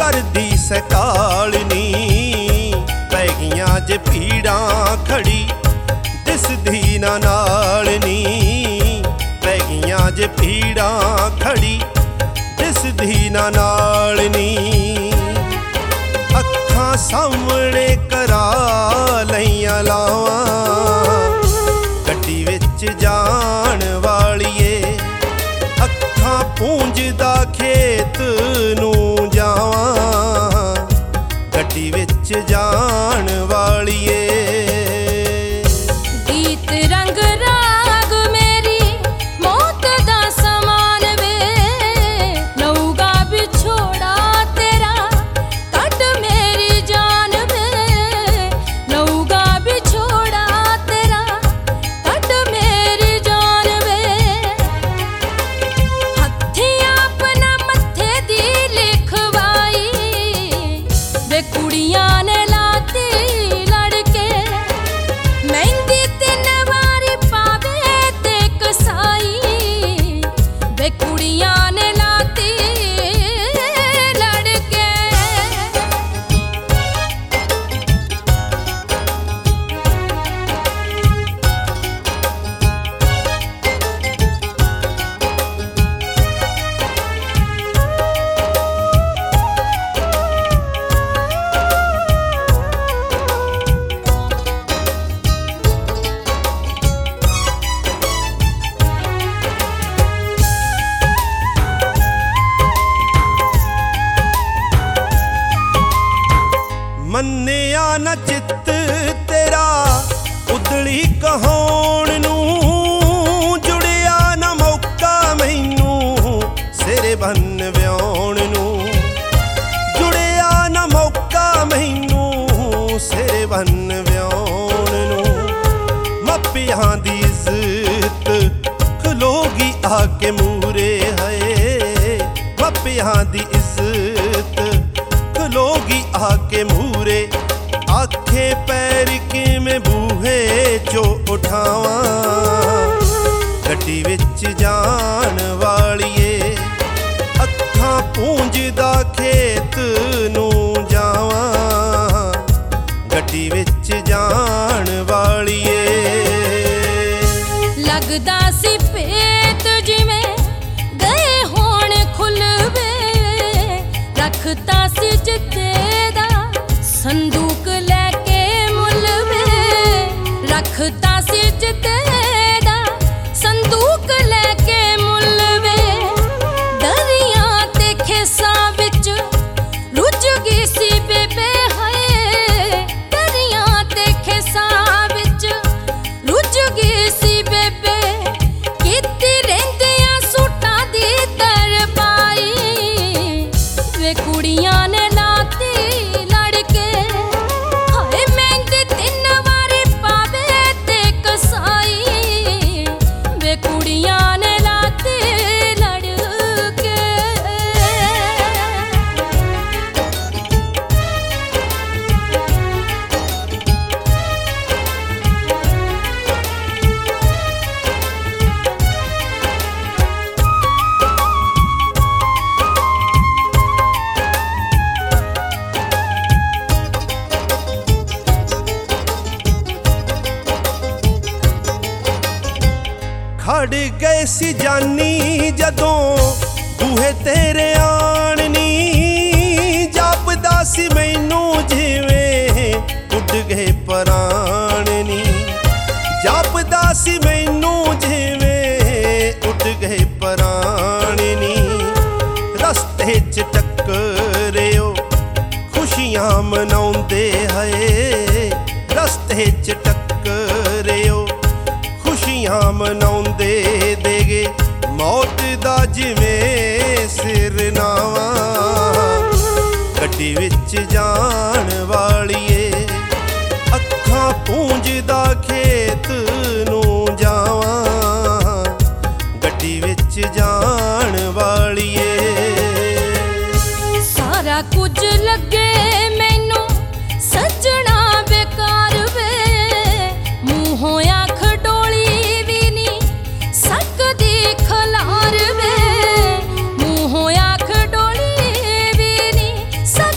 करदी सकालनी पै गईयां जे भीड़ां खड़ी दिसदी ना नालनी पै गईयां जे भीड़ां खड़ी दिसदी ना नालनी अखां सामणे करा लईयां लावां गड्डी विच जाण वालिए अखां पूंजदा खेत नूं जावां गड्डी विच जाण वालिए गीत रंग राग मेरी मौत दा समान वे लऊगा बिछोड़ा तेरा कट मेरी जान वे लऊगा बिछोड़ा तेरा कट मेरी जान वे हत्थी अपना मत्थे दी लिखवाई वे कुड़ियां ने लाती लड़के मेहंदी 3 वारी पावे ते कसाई वे कुड़ियां ने लाती लड़के मन्निया न चित्त तेरा उदली कहाउण नूं जुड़िया न मौका मैनू सिरे बन व्याउण नूं जुड़िया न मौका मैनू सिरे बन व्याउण नूं मापियां दी इज्जत खलोगी आके मूरे है मापियां दी इज्जत खलोगी आके मूरे आखे पैर किवें बूहे चो उठावां गड्डी विच जाण वालिए अखां पूंजदा खेत नूं जावां गड्डी विच जाण वालिए लगदा सी पेत जिवें गए होण खुलवे रखता सी जिते दा संदूक लैके मुलवे रखता सी जिते दा संदूक लैके मुलवे दरिया ते खेसां विच रुझ गई सी बेबे हाय दरिया ते खेसां विच रुझ गई सी बेबे किती रहिंदियां सूटां दी तरपाई वे कुड़ियां ने लाती लड़के हाय मेहंदी 3 वारी पावे ते कसाई वे कुड़ियां ने लाती लड़के खड़ गए सी जानी जदों बूहे तेरे आणनी जापदा सी मैनू जिवें उड गए पराणनी जापदा सी मैनू जिवें उड गए पराणनी रस्ते च टक्करियो खुशियां मनाउंदे है रस्ते च टक्करियो खुशियां मनाउंदे देगे मौत दा जिवें सिरनावा गड्डी विच जाण वालिए अखां पूंजदा खेत नूं जावां गड्डी विच जाण वालिए सारा कुछ लगे मैनू सजना बेकार वे मूंहों आँख डोली भी नहीं सकदी खलार वे मूंहों आँख डोली भी नहीं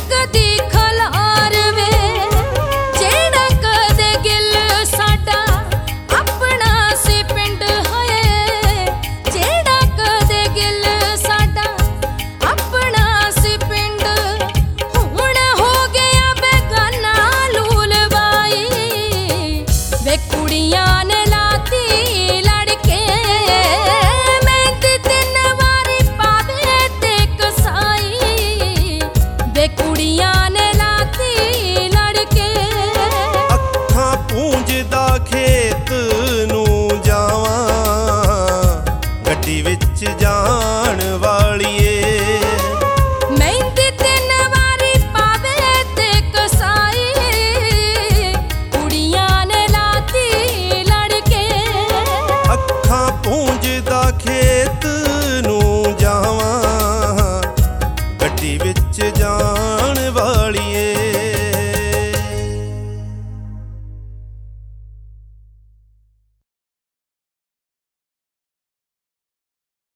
ਵਿੱਚ ਜਾਣ ਵਾਲੀਏ।